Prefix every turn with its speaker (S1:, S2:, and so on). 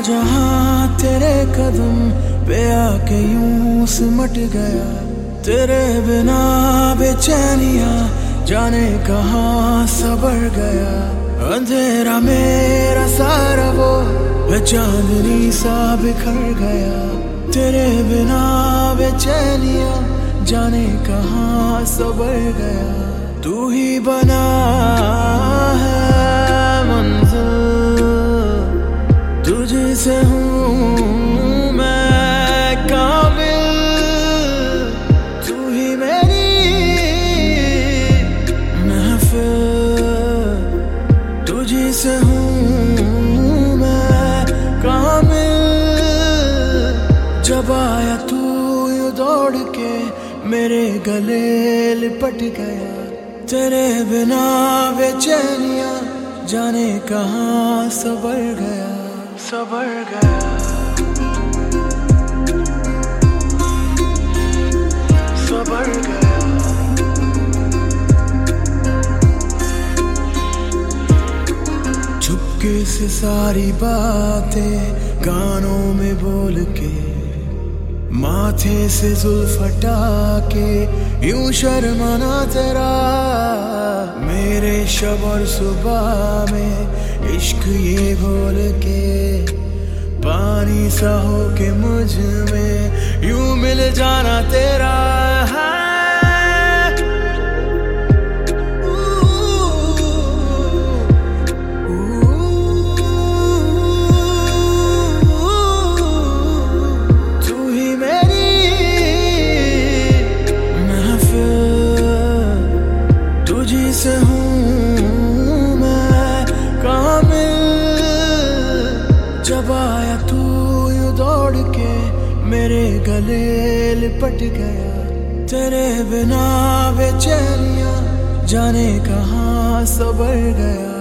S1: जहां तेरे कदम पे आके यूं सिमट गया। तेरे बिना बेचैनियां जाने कहां सबर गया। अंधेरा मेरा सारा वो चांदनी सा बिखर गया। तेरे बिना बेचैनियां जाने कहां सबर गया। तू ही बना है मंजिल, तुझसे हूँ मैं काबिल। तू ही मेरी महफिल, तुझसे हूँ मैं काबिल। जब आया तू यूं दौड़ के मेरे गले लिपट गया। तेरे बिना बेचैनियां जाने कहां सबर गया, सबर गया, सबर गया। चुपके से सारी बातें गानों में बोल के, माथे से जुल्फ हटा के यूं शर्माना तेरा। मेरे शब और सुबह में इश्क ये बोल के, पानी सा हो के मुझ में यूं मिल जाना तेरा है। तुझसे हूँ मैं कामिल। जब आया तू यूं दौड़ के मेरे गले लिपट गया। तेरे बिना बेचैनियां जाने कहां सबर गया।